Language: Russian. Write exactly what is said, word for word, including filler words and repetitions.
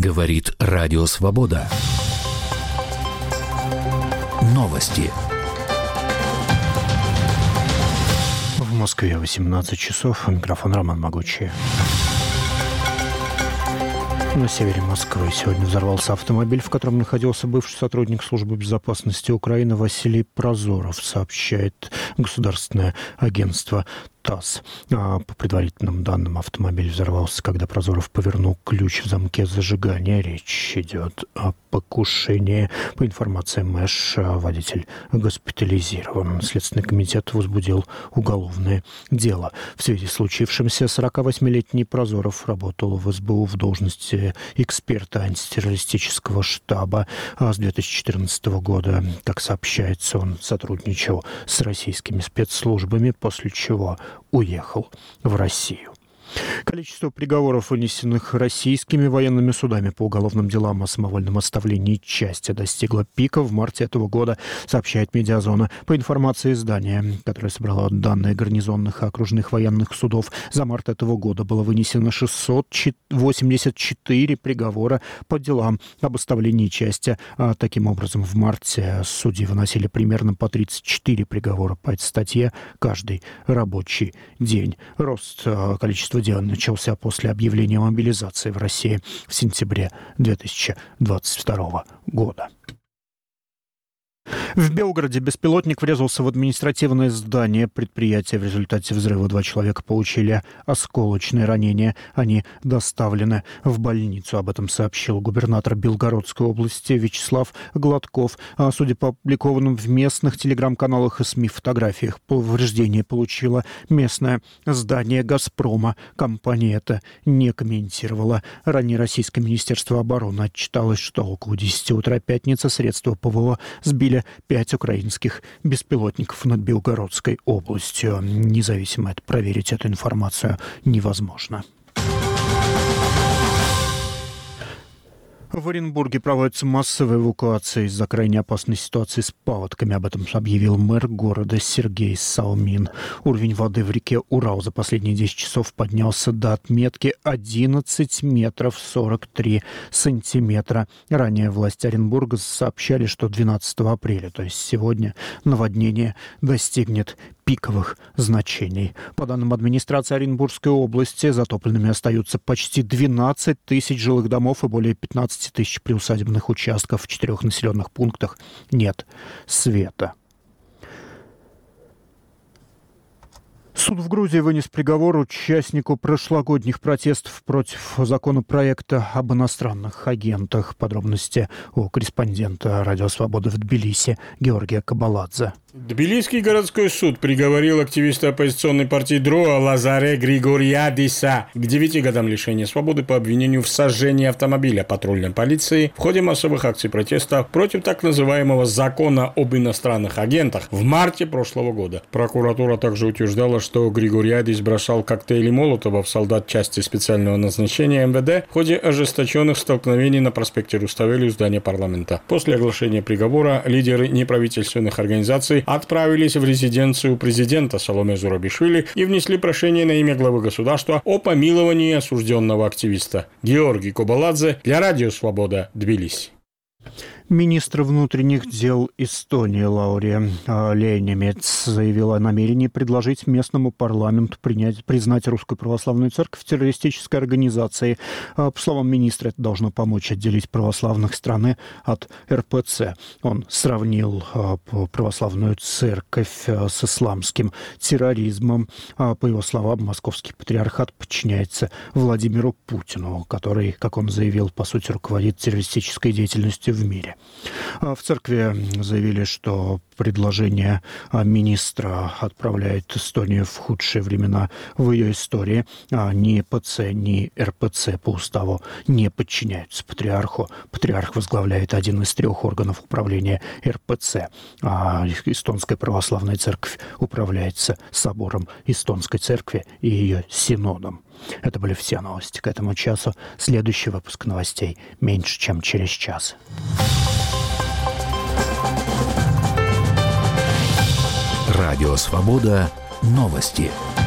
Говорит Радио Свобода. Новости. В Москве восемнадцать часов. Микрофон Роман Могучий. На севере Москвы сегодня взорвался автомобиль, в котором находился бывший сотрудник Службы безопасности Украины Василий Прозоров, сообщает государственное агентство ТАСС. По предварительным данным, автомобиль взорвался, когда Прозоров повернул ключ в замке зажигания. Речь идет о покушении. По информации МЭШ, водитель госпитализирован. Следственный комитет возбудил уголовное дело. В связи с случившимся сорокавосьмилетний Прозоров работал в эс бэ у в должности эксперта антитеррористического штаба. А с две тысячи четырнадцатого года, как сообщается, он сотрудничал с российскими спецслужбами, после чего уехал в Россию. Количество приговоров, вынесенных российскими военными судами по уголовным делам о самовольном оставлении части, достигло пика в марте этого года, сообщает «Медиазона». По информации издания, которое собрало данные гарнизонных и окружных военных судов, за март этого года было вынесено шестьсот восемьдесят четыре приговора по делам об оставлении части. А таким образом, в марте судьи выносили примерно по тридцать четыре приговора по этой статье каждый рабочий день. Рост количества дел начался после объявления мобилизации в России в сентябре две тысячи двадцать второго года. В Белгороде беспилотник врезался в административное здание предприятия. В результате взрыва два человека получили осколочные ранения. Они доставлены в больницу. Об этом сообщил губернатор Белгородской области Вячеслав Гладков. А судя по опубликованным в местных телеграм-каналах и СМИ фотографиях, повреждение получило местное здание «Газпрома». Компания это не комментировала. Ранее Российское министерство обороны отчиталось, что около десяти утра пятницы средства ПВО сбили пять украинских беспилотников над Белгородской областью. Независимо от проверить эту информацию невозможно. В Оренбурге проводится массовая эвакуация из-за крайне опасной ситуации с паводками. Об этом объявил мэр города Сергей Салмин. Уровень воды в реке Урал за последние десять часов поднялся до отметки одиннадцать метров сорок три сантиметра. Ранее власти Оренбурга сообщали, что двенадцатого апреля, то есть сегодня, наводнение достигнет пиковых значений. По данным администрации Оренбургской области, затопленными остаются почти двенадцать тысяч жилых домов и более пятнадцать тысяч приусадебных участков. В четырех населенных пунктах нет света. Суд в Грузии вынес приговор участнику прошлогодних протестов против законопроекта об иностранных агентах. Подробности у корреспондента «Радио Свобода» в Тбилиси Георгия Кабаладзе. Тбилисский городской суд приговорил активиста оппозиционной партии ДРОА Лазаре Григориадиса к девяти годам лишения свободы по обвинению в сожжении автомобиля патрульной полиции в ходе массовых акций протеста против так называемого закона об иностранных агентах в марте прошлого года. Прокуратура также утверждала, что Григориадис бросал коктейли Молотова в солдат части специального назначения эм вэ дэ в ходе ожесточенных столкновений на проспекте Руставели у здания парламента. После оглашения приговора лидеры неправительственных организаций отправились в резиденцию президента Саломе Зурабишвили и внесли прошение на имя главы государства о помиловании осужденного активиста. Георгий Кабаладзе для Радио Свобода, Тбилиси. Министр внутренних дел Эстонии Лаури Лейнемец заявила о намерении предложить местному парламенту принять, признать Русскую Православную Церковь террористической организацией. По словам министра, это должно помочь отделить православных страны от эр пэ цэ. Он сравнил Православную Церковь с исламским терроризмом. По его словам, Московский патриархат подчиняется Владимиру Путину, который, как он заявил, по сути руководит террористической деятельностью в мире. В церкви заявили, что предложение министра отправляет Эстонию в худшие времена в ее истории. Ни пэ цэ, ни эр пэ цэ по уставу не подчиняются патриарху. Патриарх возглавляет один из трех органов управления эр пэ цэ. А Эстонская православная церковь управляется собором Эстонской церкви и ее синодом. Это были все новости к этому часу. Следующий выпуск новостей меньше, чем через час. Радио Свобода. Новости.